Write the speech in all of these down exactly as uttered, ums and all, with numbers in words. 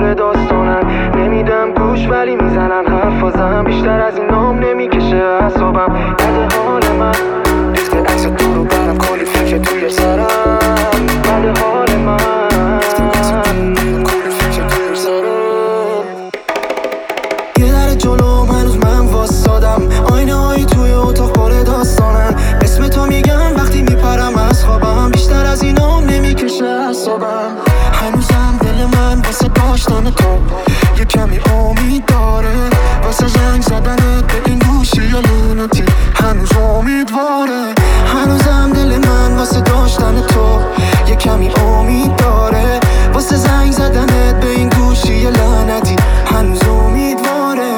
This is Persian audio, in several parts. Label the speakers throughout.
Speaker 1: پر داستانن. نمیدم گوش ولی میزنن حرفازم، بیشتر از این نام نمیکشه اعصابم. بده حال من ریخت عکس تو رو برم، کلی فکر توی سرم. بده حال من کلی فکر توی سرم. یه در جلوم هنوز من واسادم، آینه هایی توی اتاق پر داستانن. اسم تو میگم وقتی میپرم از خوابم، بیشتر از این نام نمیکشه اعصابم. هنوزم دل من واسه داشتن تو یه کمی امید داره، واسه زنگ زدنت به این گوشی یا لعنتی هنوز امیدواره. هنوزم دل من واسه داشتن تو یه کمی امید داره، واسه زنگ زدنت به این گوشی یا لعنتی هنوز امیدواره.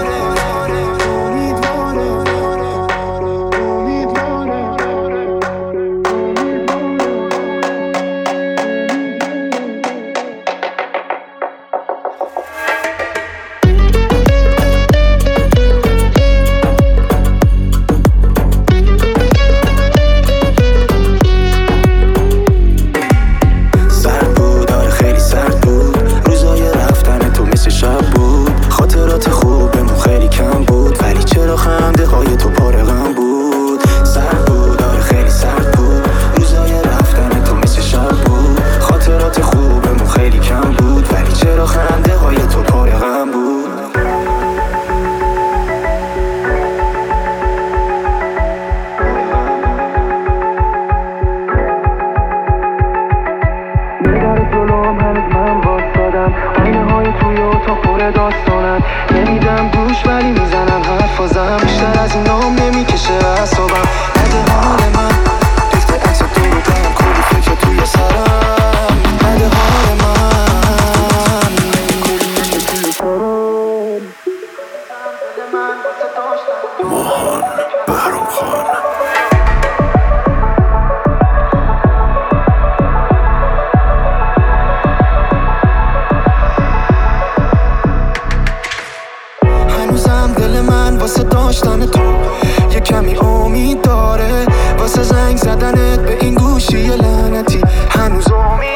Speaker 1: داستانن. نمیدم گوش ولی میزنن حرفازم، بیشتر از این نام نمیکشه اعصابم. بده حال من ریخت عکس تو رو برم، کلی فکر توی سرم. بده حال من کلی فکر توی سرم.
Speaker 2: ماهان بهرام خان.
Speaker 1: دل من واسه داشتن تو یه کمی امید داره، واسه زنگ زدنت به این گوشی لعنتی هنوز امید